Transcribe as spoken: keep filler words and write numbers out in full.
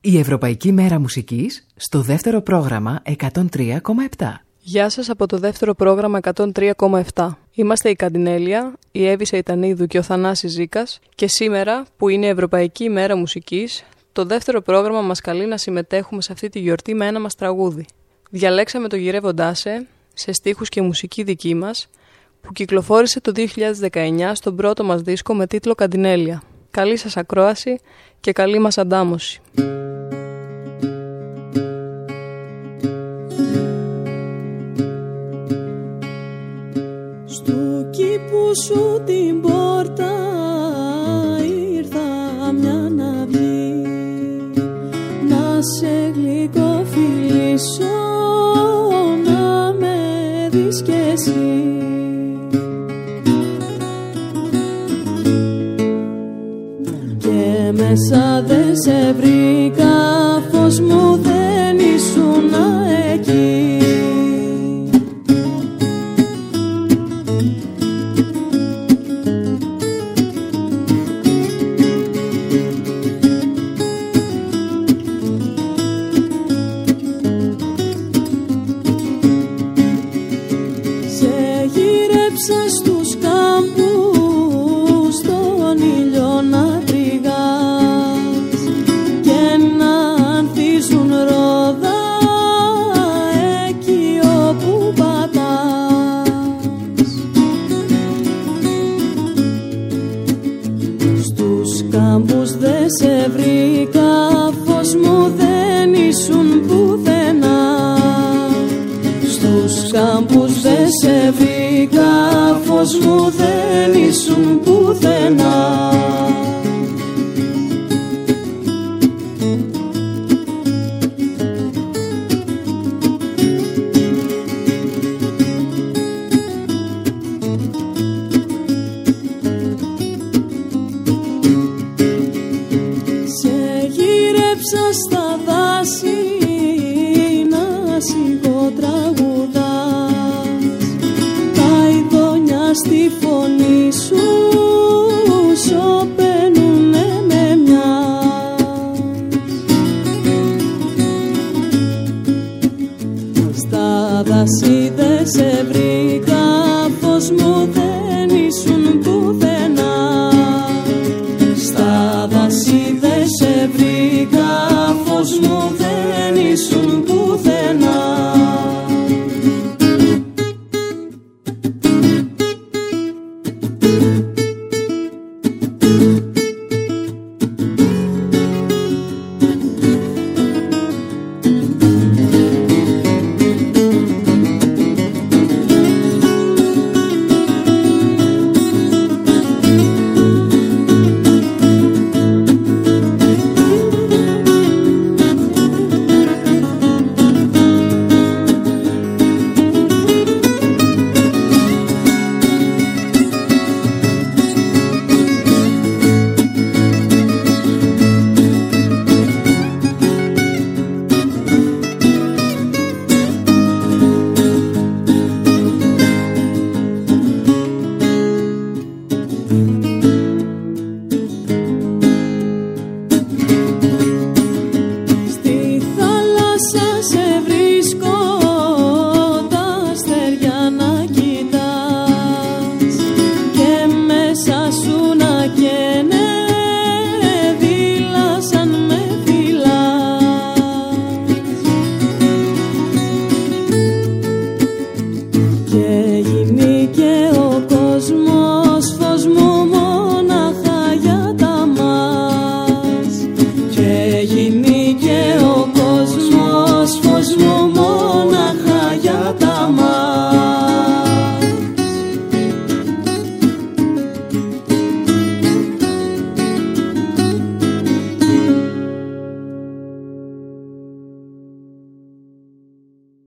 Η Ευρωπαϊκή Μέρα Μουσικής στο δεύτερο πρόγραμμα εκατόν τρία κόμμα επτά. Γεια σας από το δεύτερο πρόγραμμα εκατόν τρία κόμμα επτά. Είμαστε η Καντινέλια, η Εύη Σεϊτανίδου και ο Θανάσης Ζήκας και σήμερα που είναι η Ευρωπαϊκή Μέρα Μουσικής, το δεύτερο πρόγραμμα μας καλεί να συμμετέχουμε σε αυτή τη γιορτή με ένα μας τραγούδι. Διαλέξαμε το «Γυρεύοντά σε» σε στίχους και μουσική δική μας που κυκλοφόρησε το δύο χιλιάδες δεκαεννιά στον πρώτο μας δίσκο με τίτλο «Καντινέλια». Καλή σας ακρόαση και καλή μας αντάμωση. Στου κήπου σου την πόρτα ήρθα μια να βγει, να σε γλυκοφιλήσω, να με δεις κι εσύ. Και μέσα δε σε βρήκα, φως μου δεν ήσουν εκεί. Σε βρήκα, φως μου δεν ήσουν πουθενά. Στους κάμπους δεν σε βρήκα, φως μου δεν ήσουν πουθενά. Στα δάση να σιγοτραγουδάς, τα ειδόνια στη φωνή σου σωπαίνουνε με μιας. Στα δάση